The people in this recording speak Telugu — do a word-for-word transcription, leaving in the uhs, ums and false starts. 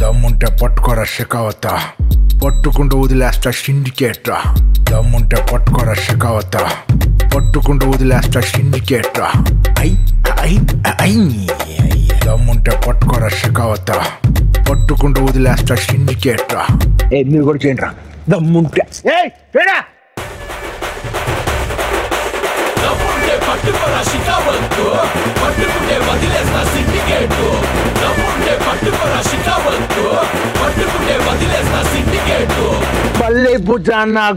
దమ్ముంటే పట్టుకోరా షెకావత, పట్టుకుంటూ వదిలేస్తా సిండికేట్రా. దమ్ముంటే పట్టుకోరా షెకావత, పట్టుకుంటూ వదిలేస్తా సిండికేట్రా. ఐ ఐ ఐ దమ్ముంటే పట్టుకోరా షెకావత, పట్టుకుంటూ వదిలేస్తా సిండికేట్రా. ఏ మీరు కూడా చేయండి రా దమ్ముంటే. పట్టుకోరా షికావత్తు, పట్టుకుంటే వదిలేస్తా సిండికేటు. దమ్ముంటే పట్టుకోరా షికావత్తు, పట్టుకుంటే వదిలేస్తా సిండికేటు. పల్లె భుజాన